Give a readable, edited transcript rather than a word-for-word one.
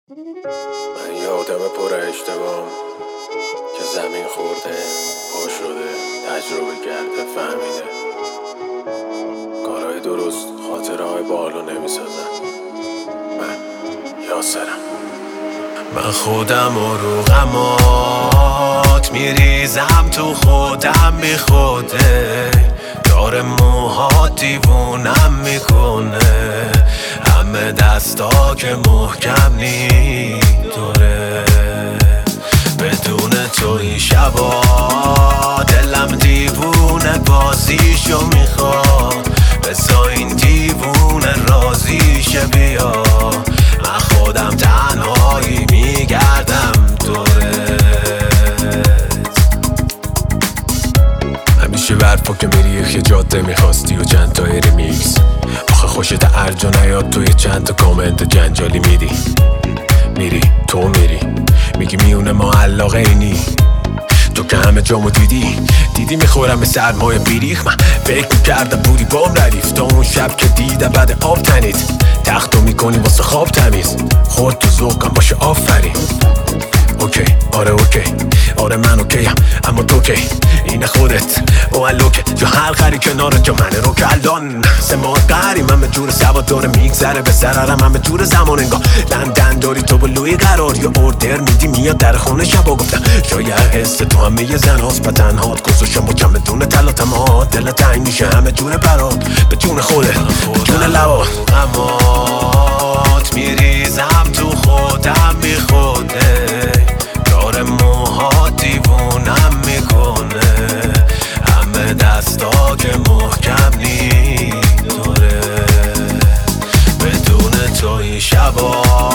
من یه آدم پر اشتباهم که زمین خورده، پا شده، تجربه کرده، فهمیده کارهای درست خاطره های بالو نمیسازن. من یاسرم. من خودم رو غمات میریزم تو خودم بی خوده، دار موهات دیوونم میکنه، همه دستا که محکم نی دوره. بدون تو این شبا دلم دیوونه بازیشو میخواد، بسا این دیوونه رازیشه بیا. من خودم تنهایی میگردم دورت، همیشه برفا که میری یه جاده میخواستی و چند تا ریمیکس. آخه خوشت ارج و نیاد توی چند تا کامنت جنجالی میری تو میگی میونه ما علاقه اینی. تو که همه جامو دیدی میخورم به سرمایه بیریخ. من فکر میکردم بودی بام ردیف تا اون شب که دیدم بعد آب تنید تختو میکنی واسه خواب تمیز. خورد تو ذوقم باشه آفرین. اوکی آره من اوکیم، اما تو کی؟ اینه خودت اوالوکه جو حلقری کنارت جو منه رو که الان سه ماه قهری. من به جور سواد داره میگذره به ضررم، من به جور زمان انگاه لندن داری تو بلوی قرار یا اوردر میدی میاد در خونه شبا. گفتم شاید حس تو همه یه زن هاست و تنهات گذاشم با کم بدون تلاتمات. دل تنگ میشه همه جور برات به جون خودت به جون لبات. امات میریزم تو خودم بی خوده، دار موها دیوونم میکنه، همه دستا که محکم نی دوره. بدون تو این شبا